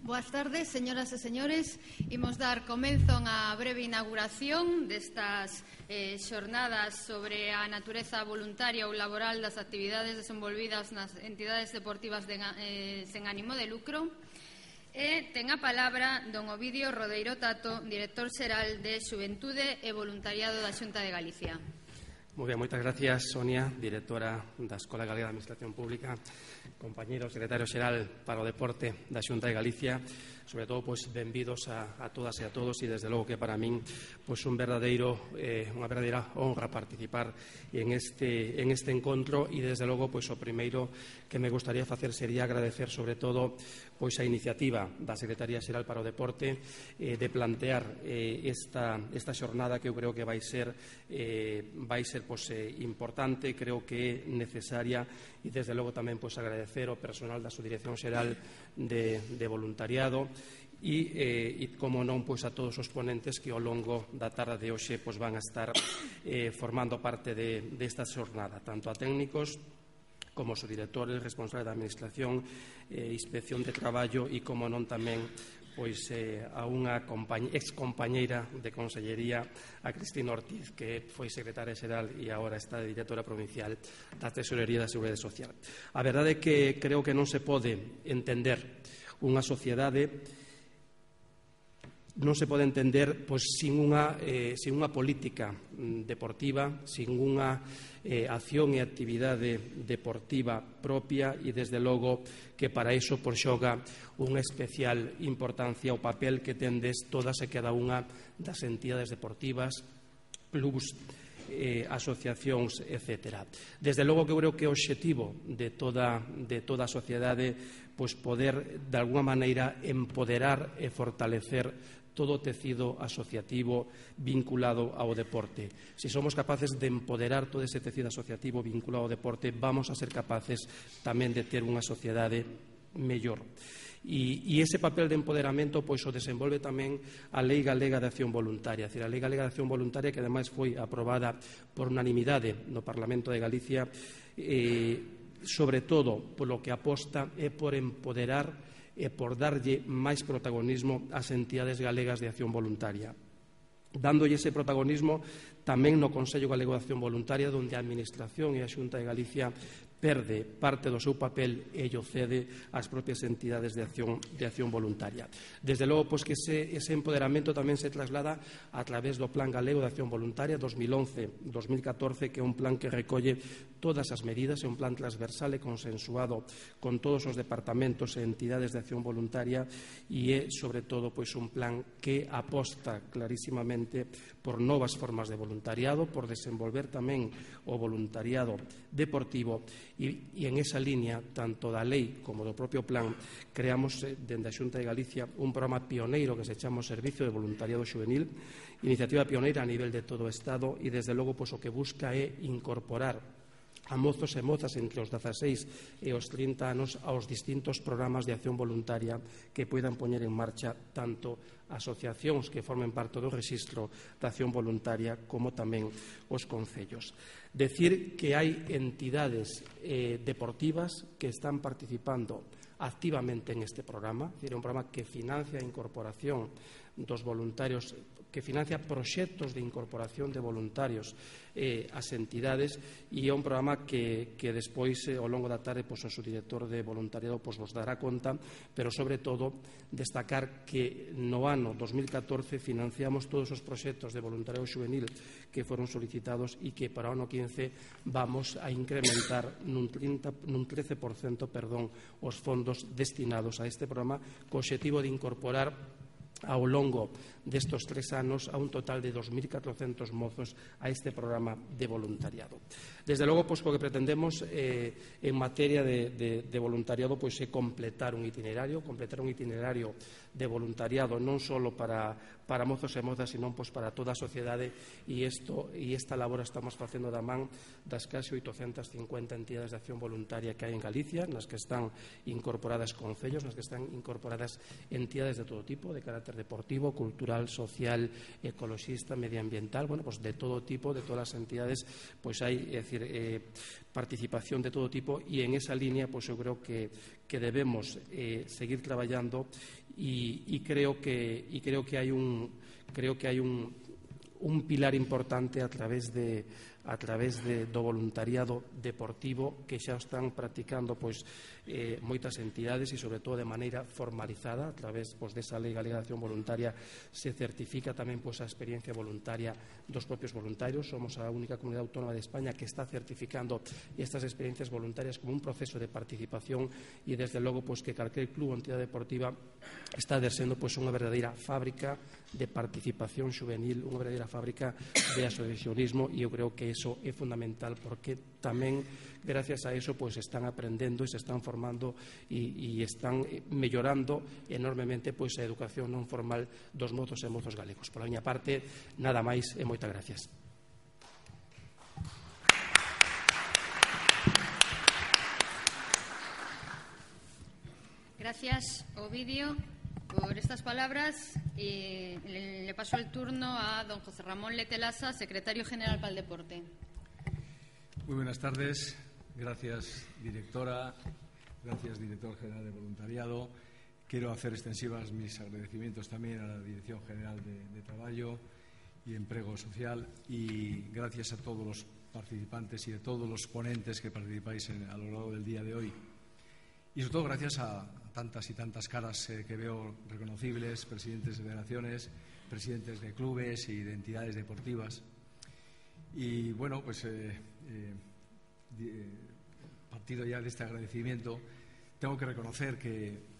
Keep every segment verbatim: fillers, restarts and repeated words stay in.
Boas tardes, señoras e señores. Imos dar comenzo a breve inauguración destas eh, xornadas sobre a natureza voluntaria ou laboral das actividades desenvolvidas nas entidades deportivas de, eh, sen ánimo de lucro. E ten a palabra don Ovidio Rodeiro Tato, director xeral de Xuventude e Voluntariado da Xunta de Galicia. Moi ben, moitas gracias, Sonia, directora da Escola Galega de Administración Pública, compañeiro secretario xeral para o Deporte da Xunta de Galicia. Sobre todo, pois, benvidos a, a todas e a todos, e desde logo que para min pois un verdadeiro, eh, unha verdadeira honra participar en este, en este encontro, e desde logo pois o primeiro que me gustaría facer sería agradecer sobre todo pois a iniciativa da Secretaría Xeral para o Deporte eh, de plantear eh, esta, esta xornada que eu creo que vai ser eh, vai ser pois, eh, importante, creo que é necesaria, e desde logo tamén pois agradecer ao personal da Subdirección Xeral de, de Voluntariado e, eh, e como non, pois a todos os ponentes que ao longo da tarde de hoxe pois van a estar eh, formando parte de, desta xornada, tanto a técnicos como os directores responsables da Administración, eh, Inspección de Traballo e, como non, tamén pois eh, a unha excompañeira de Consellería, a Cristina Ortiz, que foi secretaria xeral e agora está de directora provincial da Tesorería da Seguridade Social. A verdade é que creo que non se pode entender unha sociedade non se pode entender pois, sin, unha, eh, sin unha política deportiva, sin unha eh, acción e actividade deportiva propia, e desde logo que para iso pois, xoga unha especial importancia o papel que tendes todas e cada unha das entidades deportivas, clubs, eh, asociacións, etcétera. Desde logo que eu creo que o obxectivo de toda, de toda a sociedade pois, poder, de alguma maneira, empoderar e fortalecer todo o tecido asociativo vinculado ao deporte. Se somos capaces de empoderar todo ese tecido asociativo vinculado ao deporte, vamos a ser capaces tamén de ter unha sociedade mellor. E, e ese papel de empoderamento pois, o desenvolve tamén a Lei Galega de Acción Voluntaria. A Lei Galega de Acción Voluntaria, que ademais foi aprobada por unanimidade no Parlamento de Galicia, eh, sobre todo polo que aposta é por empoderar e por darlle máis protagonismo ás entidades galegas de acción voluntaria, dándolle ese protagonismo tamén no Consello Galego de Acción Voluntaria, onde a Administración e a Xunta de Galicia perde parte do seu papel e o cede ás propias entidades de acción, de acción voluntaria. Desde logo, pois, que ese, ese empoderamento tamén se traslada a través do Plan Galego de Acción Voluntaria dos mil once a dos mil catorce, que é un plan que recolle todas as medidas, é un plan transversal e consensuado con todos os departamentos e entidades de acción voluntaria, e é, sobre todo, pois, un plan que aposta clarísimamente por novas formas de voluntariado, por desenvolver tamén o voluntariado deportivo. E, e en esa línea, tanto da lei como do propio plan, creamos dende a Xunta de Galicia un programa pioneiro que se chama o Servicio de Voluntariado Xuvenil, iniciativa pioneira a nivel de todo o Estado, e desde logo pois, o que busca é incorporar a mozos e mozas entre os dezaseis e os trinta anos aos distintos programas de acción voluntaria que poidan poñer en marcha tanto asociacións que formen parte do rexistro de acción voluntaria como tamén os concellos. Decir que hai entidades eh, deportivas que están participando activamente en este programa, é un programa que financia a incorporación dos voluntarios, que financia proxectos de incorporación de voluntarios eh, ás entidades, e é un programa que, que despois, eh, ao longo da tarde, pois, o subdirector de voluntariado pois, vos dará conta, pero sobre todo destacar que no ano dos mil catorce financiamos todos os proxectos de voluntariado juvenil que foron solicitados, e que para o ano quince vamos a incrementar nun, trinta, nun trece por cento perdón, os fondos destinados a este programa, co obxectivo de incorporar ao longo destos tres anos a un total de dos mil catrocentos mozos a este programa de voluntariado. Desde logo, pois, o que pretendemos eh, en materia de, de, de voluntariado pois, é completar un itinerario, completar un itinerario de voluntariado non só para, para mozos e mozas, sino pois, para toda a sociedade, e, esto, e esta labor estamos facendo da man das case oitocentas cincuenta entidades de acción voluntaria que hai en Galicia, nas que están incorporadas concellos, nas que están incorporadas entidades de todo tipo, de carácter deportivo, cultural cultural, social, ecologista, medioambiental, bueno, pues de todo tipo, de todas las entidades, pues hay, es decir, eh, participación de todo tipo, y en esa línea pues yo creo que, que debemos eh, seguir trabajando y, y creo que y creo que hay un creo que hay un, un pilar importante a través de a través de, do voluntariado deportivo que xa están practicando pois, eh, moitas entidades e, sobre todo, de maneira formalizada a través pois, desa lei galega de acción voluntaria. Se certifica tamén pois, a experiencia voluntaria dos propios voluntarios. Somos a única comunidade autónoma de España que está certificando estas experiencias voluntarias como un proceso de participación e, desde logo, pois, que calquer club ou entidade deportiva está exercendo pois, unha verdadeira fábrica de participación juvenil, unha verdadeira fábrica de asociacionismo, e eu creo que eso é fundamental porque tamén gracias a eso pues están aprendendo e se están formando e, e están mellorando enormemente pues a educación non formal dos mozos e mozos galegos. Por a miña parte, nada máis e moitas gracias. Gracias, Ovidio, por estas palabras. Y le paso el turno a don José Ramón Letelasa, secretario general para el deporte. Muy buenas tardes. Gracias, directora. Gracias, director general de voluntariado. Quiero hacer extensivas mis agradecimientos también a la Dirección General de, de Trabajo y Empleo Social, y gracias a todos los participantes y a todos los ponentes que participáis en, a lo largo del día de hoy. Y sobre todo gracias a tantas y tantas caras eh, que veo reconocibles, presidentes de federaciones, presidentes de clubes y de entidades deportivas. Y bueno, pues eh, eh, eh, partido ya de este agradecimiento, tengo que reconocer que eh,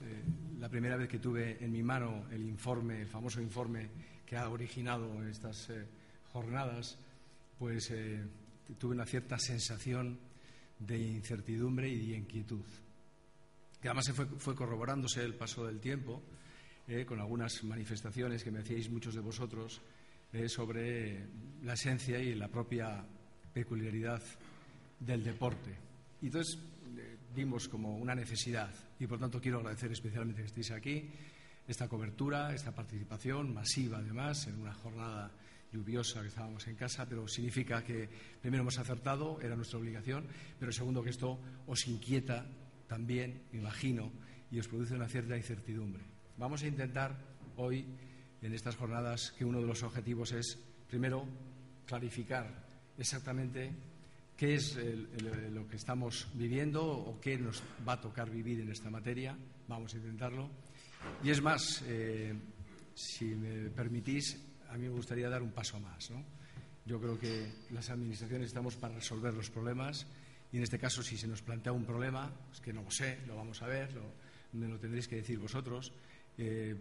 la primera vez que tuve en mi mano el informe, el famoso informe que ha originado estas eh, jornadas, pues eh, tuve una cierta sensación de incertidumbre y de inquietud, que además se fue, fue corroborándose el paso del tiempo eh, con algunas manifestaciones que me hacíais muchos de vosotros eh, sobre la esencia y la propia peculiaridad del deporte. Y entonces eh, vimos como una necesidad, y por tanto quiero agradecer especialmente que estéis aquí, esta cobertura, esta participación masiva además en una jornada lluviosa que estábamos en casa, pero significa que primero hemos acertado, era nuestra obligación, pero segundo que esto os inquieta también, me imagino, y os produce una cierta incertidumbre. Vamos a intentar hoy, en estas jornadas, que uno de los objetivos es, primero, clarificar exactamente qué es el, el, lo que estamos viviendo o qué nos va a tocar vivir en esta materia. Vamos a intentarlo. Y es más, eh, si me permitís, a mí me gustaría dar un paso más, ¿no? Yo creo que las administraciones estamos para resolver los problemas. Y en este caso, si se nos plantea un problema, es que no lo sé, lo vamos a ver, lo, me lo tendréis que decir vosotros. Eh,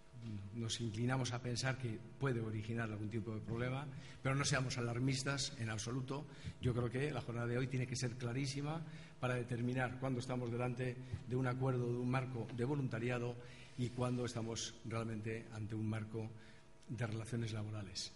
nos inclinamos a pensar que puede originar algún tipo de problema, pero no seamos alarmistas en absoluto. Yo creo que la jornada de hoy tiene que ser clarísima para determinar cuándo estamos delante de un acuerdo, de un marco de voluntariado y cuándo estamos realmente ante un marco de relaciones laborales.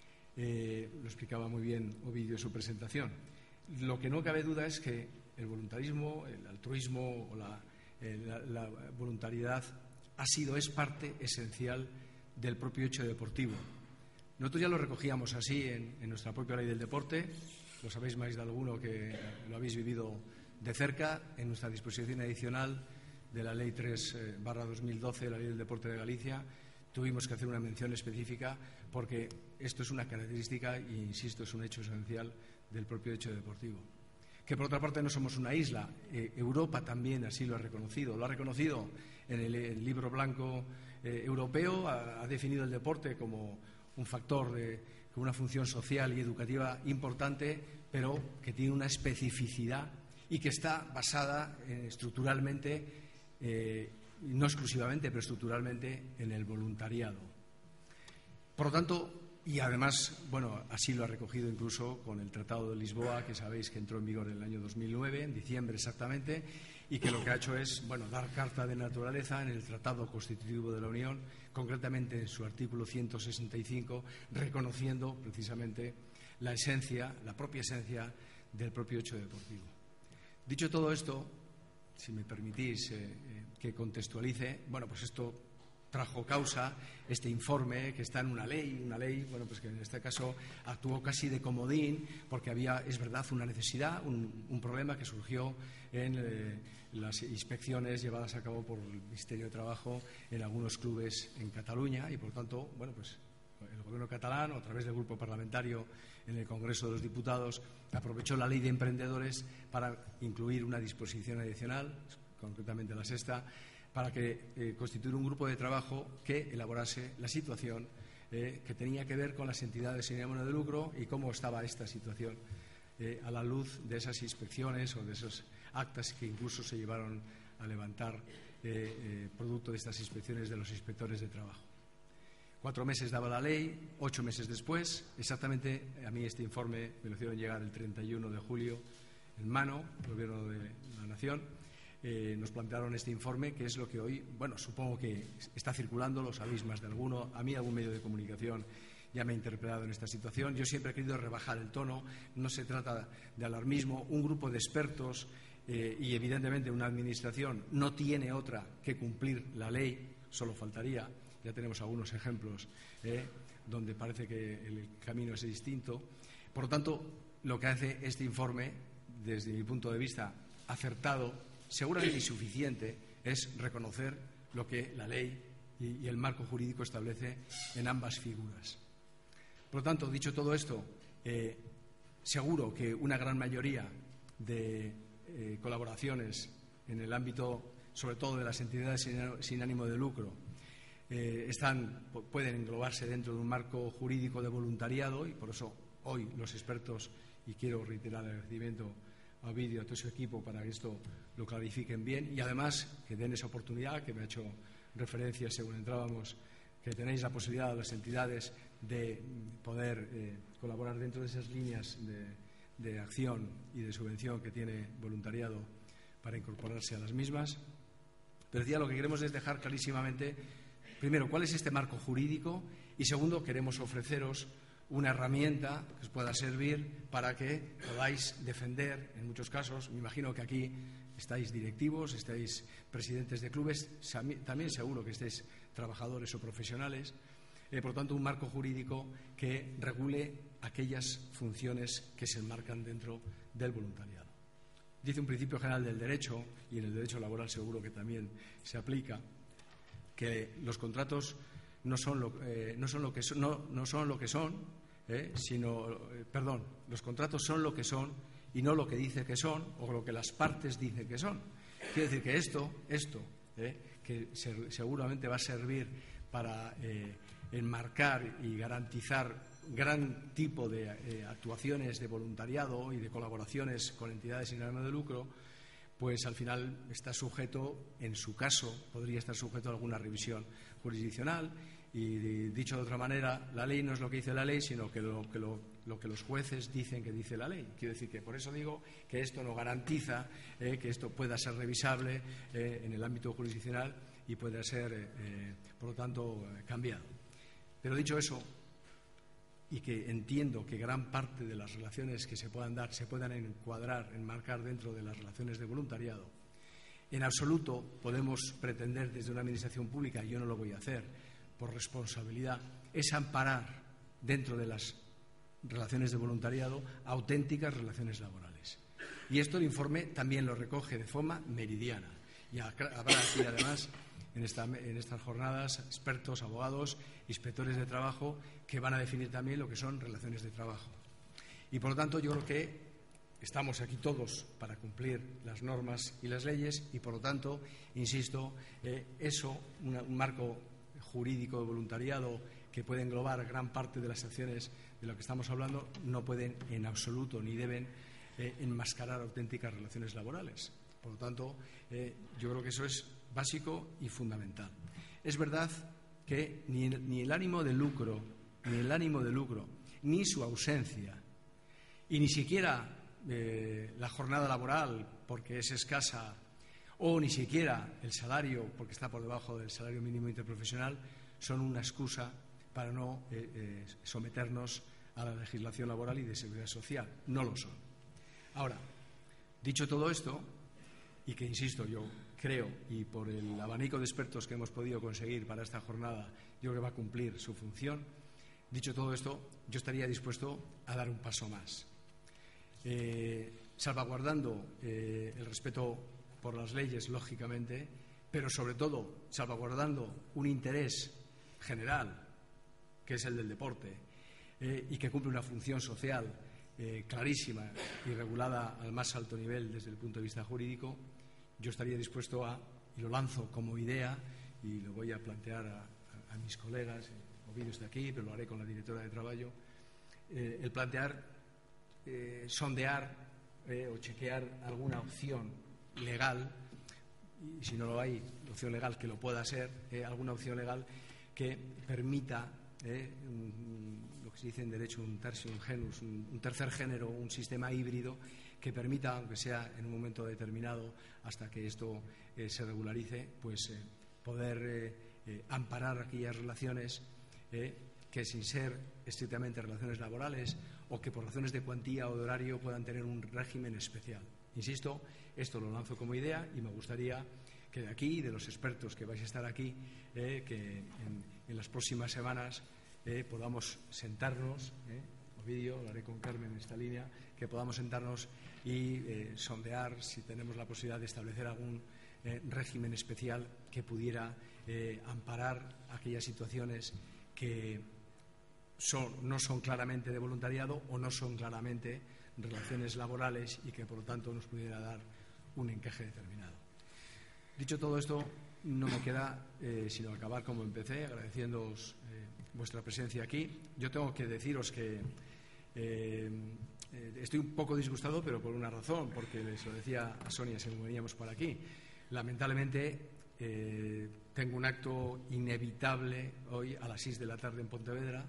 Eh, lo explicaba muy bien Ovidio en su presentación. Lo que no cabe duda es que el voluntarismo, el altruismo o la, eh, la, la voluntariedad ha sido, es parte esencial del propio hecho deportivo. Nosotros ya lo recogíamos así en, en nuestra propia ley del deporte, lo sabéis más de alguno que lo habéis vivido de cerca, en nuestra disposición adicional de la ley tres barra dos mil doce, la ley del deporte de Galicia. Tuvimos que hacer una mención específica porque esto es una característica e, insisto, es un hecho esencial del propio hecho deportivo. Que por otra parte no somos una isla. Eh, Europa también así lo ha reconocido. Lo ha reconocido en el, el libro blanco eh, europeo, ha, ha definido el deporte como un factor de, con una función social y educativa importante, pero que tiene una especificidad y que está basada eh, estructuralmente, eh, no exclusivamente, pero estructuralmente en el voluntariado. Por lo tanto, y además, bueno, así lo ha recogido incluso con el Tratado de Lisboa, que sabéis que entró en vigor en el año dos mil nueve, en diciembre exactamente, y que lo que ha hecho es, bueno, dar carta de naturaleza en el Tratado Constitutivo de la Unión, concretamente en su artículo ciento sesenta y cinco, reconociendo precisamente la esencia, la propia esencia del propio hecho deportivo. Dicho todo esto, si me permitís eh, eh, que contextualice, bueno, pues esto trajo causa este informe que está en una ley, una ley, bueno, pues que en este caso actuó casi de comodín, porque había, es verdad, una necesidad, un, un problema que surgió en eh, las inspecciones llevadas a cabo por el Ministerio de Trabajo en algunos clubes en Cataluña y, por tanto, bueno, pues el Gobierno catalán, a través del grupo parlamentario en el Congreso de los Diputados, aprovechó la Ley de Emprendedores para incluir una disposición adicional, concretamente la sexta, para que eh, constituir un grupo de trabajo que elaborase la situación eh, que tenía que ver con las entidades sin ánimo de lucro y cómo estaba esta situación eh, a la luz de esas inspecciones o de esos actas que incluso se llevaron a levantar eh, eh, producto de estas inspecciones de los inspectores de trabajo. Cuatro meses daba la ley, ocho meses después, exactamente, a mí este informe me lo hicieron llegar el treinta y uno de julio en mano, el Gobierno de la Nación. Eh, nos plantearon este informe, que es lo que hoy, bueno, supongo que está circulando, lo sabéis más de alguno. A mí algún medio de comunicación ya me ha interpelado en esta situación. Yo siempre he querido rebajar el tono, no se trata de alarmismo. Un grupo de expertos eh, y evidentemente una administración no tiene otra que cumplir la ley, solo faltaría. Ya tenemos algunos ejemplos eh, donde parece que el camino es distinto. Por lo tanto, lo que hace este informe, desde mi punto de vista acertado, seguramente insuficiente, es reconocer lo que la ley y, y el marco jurídico establece en ambas figuras. Por lo tanto, dicho todo esto, eh, seguro que una gran mayoría de eh, colaboraciones en el ámbito, sobre todo de las entidades sin, sin ánimo de lucro, eh, están, pueden englobarse dentro de un marco jurídico de voluntariado, y por eso hoy los expertos, y quiero reiterar el agradecimiento a Ovidio, a todo su equipo, para que esto lo clarifiquen bien y además que den esa oportunidad, que me ha hecho referencia según entrábamos, que tenéis la posibilidad a las entidades de poder eh, colaborar dentro de esas líneas de, de acción y de subvención que tiene voluntariado para incorporarse a las mismas. Pero decía, lo que queremos es dejar clarísimamente, primero, cuál es este marco jurídico y, segundo, queremos ofreceros una herramienta que os pueda servir para que podáis defender, en muchos casos, me imagino que aquí estáis directivos, estáis presidentes de clubes, también seguro que estáis trabajadores o profesionales, eh, por lo tanto, un marco jurídico que regule aquellas funciones que se enmarcan dentro del voluntariado. Dice un principio general del derecho, y en el derecho laboral seguro que también se aplica, que los contratos no son lo, eh, no son lo que son, no, no son lo que son, eh, sino, eh, perdón, los contratos son lo que son y no lo que dice que son o lo que las partes dicen que son. Quiere decir que esto, esto, eh, que se, seguramente va a servir para eh, enmarcar y garantizar gran tipo de eh, actuaciones de voluntariado y de colaboraciones con entidades sin ánimo de lucro, pues al final está sujeto, en su caso, podría estar sujeto a alguna revisión jurisdiccional. Y dicho de otra manera, la ley no es lo que dice la ley, sino que lo que, lo, lo que los jueces dicen que dice la ley. Quiero decir que por eso digo que esto no garantiza eh, que esto pueda ser revisable eh, en el ámbito jurisdiccional y pueda ser, eh, por lo tanto, eh, cambiado. Pero dicho eso, y que entiendo que gran parte de las relaciones que se puedan dar se puedan encuadrar, enmarcar dentro de las relaciones de voluntariado, en absoluto podemos pretender desde una administración pública, y yo no lo voy a hacer por responsabilidad, es amparar dentro de las relaciones de voluntariado auténticas relaciones laborales. Y esto el informe también lo recoge de forma meridiana. Y habrá aquí además en, esta, en estas jornadas expertos, abogados, inspectores de trabajo que van a definir también lo que son relaciones de trabajo. Y por lo tanto yo creo que estamos aquí todos para cumplir las normas y las leyes y por lo tanto, insisto, eh, eso, una, un marco jurídico de voluntariado que puede englobar gran parte de las acciones de lo que estamos hablando, no pueden en absoluto ni deben eh, enmascarar auténticas relaciones laborales. Por lo tanto, eh, yo creo que eso es básico y fundamental. Es verdad que ni el, ni el ánimo de lucro, ni el ánimo de lucro, ni su ausencia, y ni siquiera eh, la jornada laboral, porque es escasa, o ni siquiera el salario, porque está por debajo del salario mínimo interprofesional, son una excusa para no eh, eh, someternos a la legislación laboral y de seguridad social. No lo son. Ahora, dicho todo esto, y que, insisto, yo creo, y por el abanico de expertos que hemos podido conseguir para esta jornada, yo creo que va a cumplir su función. Dicho todo esto, yo estaría dispuesto a dar un paso más, eh, salvaguardando eh, el respeto por las leyes, lógicamente, pero sobre todo salvaguardando un interés general, que es el del deporte, eh, y que cumple una función social eh, clarísima y regulada al más alto nivel desde el punto de vista jurídico. Yo estaría dispuesto a, y lo lanzo como idea, y lo voy a plantear a, a, a mis colegas, Ovidio está aquí, pero lo haré con la directora de Traballo, eh, el plantear, eh, sondear eh, o chequear alguna opción legal, y si no lo hay, opción legal que lo pueda ser, eh, alguna opción legal que permita eh, un, lo que se dice en derecho un tertium genus, un, un tercer género, un sistema híbrido que permita, aunque sea en un momento determinado, hasta que esto eh, se regularice, pues eh, poder eh, eh, amparar aquellas relaciones eh, que, sin ser estrictamente relaciones laborales o que por razones de cuantía o de horario puedan tener un régimen especial. Insisto, esto lo lanzo como idea y me gustaría que de aquí, de los expertos que vais a estar aquí, eh, que en, en las próximas semanas eh, podamos sentarnos, eh, Ovidio, lo haré con Carmen en esta línea, que podamos sentarnos y eh, sondear si tenemos la posibilidad de establecer algún eh, régimen especial que pudiera eh, amparar aquellas situaciones que son, no son claramente de voluntariado o no son claramente relaciones laborales y que por lo tanto nos pudiera dar un encaje determinado. Dicho todo esto, no me queda eh, sino acabar como empecé, agradeciéndoos eh, vuestra presencia aquí. Yo tengo que deciros que eh, eh, estoy un poco disgustado, pero por una razón, porque les lo decía a Sonia según veníamos por aquí. Lamentablemente eh, tengo un acto inevitable hoy a las seis de la tarde en Pontevedra.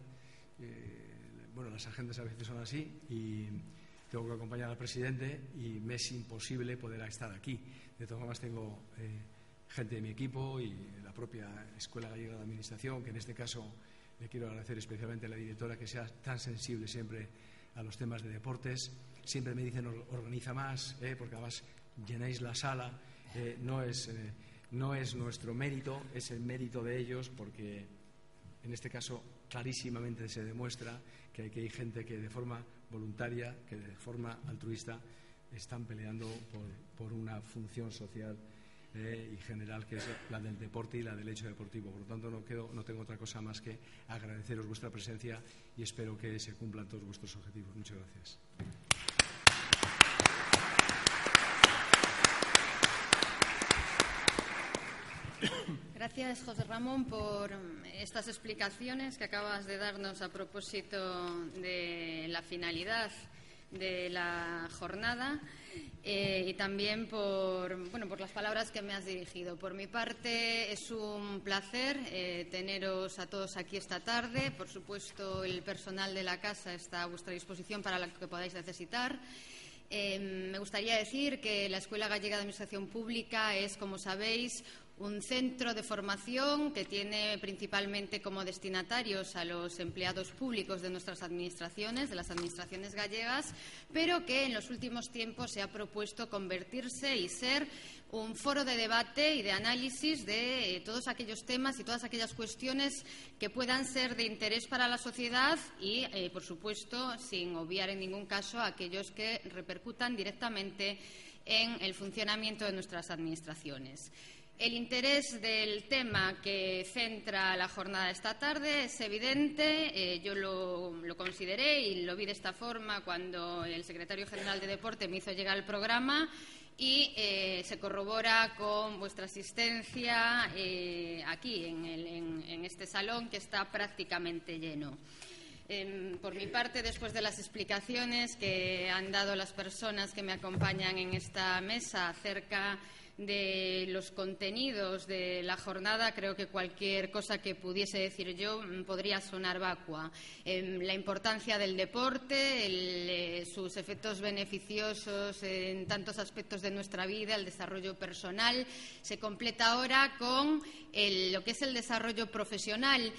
Eh, bueno, las agendas a veces son así y tengo que acompañar al presidente y me es imposible poder estar aquí. De todas formas, tengo eh, gente de mi equipo y la propia Escuela Gallega de Administración, que en este caso le quiero agradecer especialmente a la directora que sea tan sensible siempre a los temas de deportes. Siempre me dicen organiza más, eh, porque además llenáis la sala. Eh, no es, eh, no es nuestro mérito, es el mérito de ellos, porque en este caso clarísimamente se demuestra que aquí hay gente que de forma voluntaria, que de forma altruista están peleando por, por una función social eh, y general, que es la del deporte y la del hecho deportivo. Por lo tanto, no, quedo, no tengo otra cosa más que agradeceros vuestra presencia y espero que se cumplan todos vuestros objetivos. Muchas gracias. Gracias, José Ramón, por estas explicaciones que acabas de darnos a propósito de la finalidad de la jornada eh, y también por, bueno, por las palabras que me has dirigido. Por mi parte, es un placer eh, teneros a todos aquí esta tarde. Por supuesto, el personal de la casa está a vuestra disposición para lo que podáis necesitar. Eh, me gustaría decir que la Escuela Gallega de Administración Pública es, como sabéis, un centro de formación que tiene principalmente como destinatarios a los empleados públicos de nuestras administraciones, de las administraciones gallegas, pero que en los últimos tiempos se ha propuesto convertirse y ser un foro de debate y de análisis de eh, todos aquellos temas y todas aquellas cuestiones que puedan ser de interés para la sociedad y, eh, por supuesto, sin obviar en ningún caso a aquellos que repercutan directamente en el funcionamiento de nuestras administraciones. El interés del tema que centra la jornada esta tarde es evidente. Eh, yo lo, lo consideré y lo vi de esta forma cuando el secretario general de Deporte me hizo llegar el programa y eh, se corrobora con vuestra asistencia eh, aquí, en, el, en, en este salón, que está prácticamente lleno. Eh, por mi parte, después de las explicaciones que han dado las personas que me acompañan en esta mesa acerca de los contenidos de la jornada, creo que cualquier cosa que pudiese decir yo podría sonar vacua. Eh, la importancia del deporte, el, eh, sus efectos beneficiosos en tantos aspectos de nuestra vida, el desarrollo personal, se completa ahora con el, lo que es el desarrollo profesional.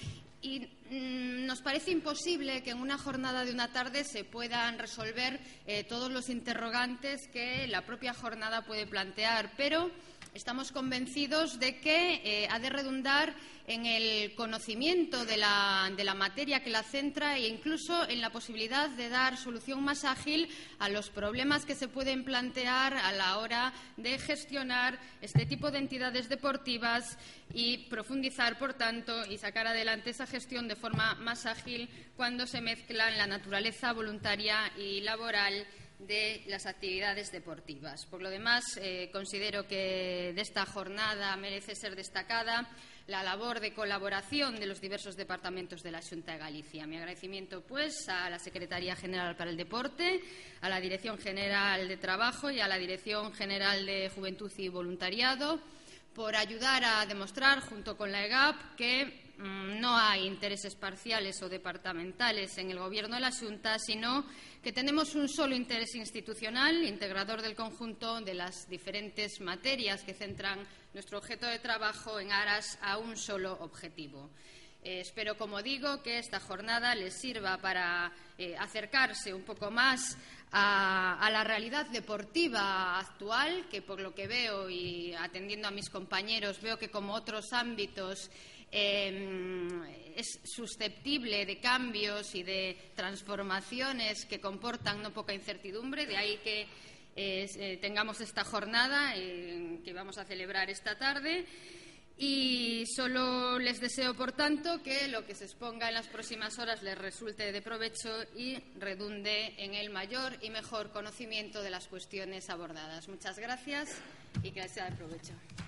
y mmm, nos parece imposible que en una jornada de una tarde se puedan resolver eh, todos los interrogantes que la propia jornada puede plantear, pero estamos convencidos de que eh, ha de redundar en el conocimiento de la, de la materia que la centra e incluso en la posibilidad de dar solución más ágil a los problemas que se pueden plantear a la hora de gestionar este tipo de entidades deportivas y profundizar, por tanto, y sacar adelante esa gestión de forma más ágil cuando se mezclan la naturaleza voluntaria y laboral de las actividades deportivas. Por lo demás, eh, considero que de esta jornada merece ser destacada la labor de colaboración de los diversos departamentos de la Xunta de Galicia. Mi agradecimiento, pues, a la Secretaría General para el Deporte, a la Dirección General de Trabajo y a la Dirección General de Juventud y Voluntariado por ayudar a demostrar, junto con la E G A P, que no hay intereses parciales o departamentales en el Gobierno de la Xunta, sino que tenemos un solo interés institucional, integrador del conjunto de las diferentes materias que centran nuestro objeto de trabajo en aras a un solo objetivo. Eh, espero, como digo, que esta jornada les sirva para eh, acercarse un poco más a, a la realidad deportiva actual, que por lo que veo y atendiendo a mis compañeros, veo que como otros ámbitos Eh, es susceptible de cambios y de transformaciones que comportan no poca incertidumbre, de ahí que eh, eh, tengamos esta jornada eh, que vamos a celebrar esta tarde. Y solo les deseo, por tanto, que lo que se exponga en las próximas horas les resulte de provecho y redunde en el mayor y mejor conocimiento de las cuestiones abordadas. Muchas gracias y que les sea de provecho.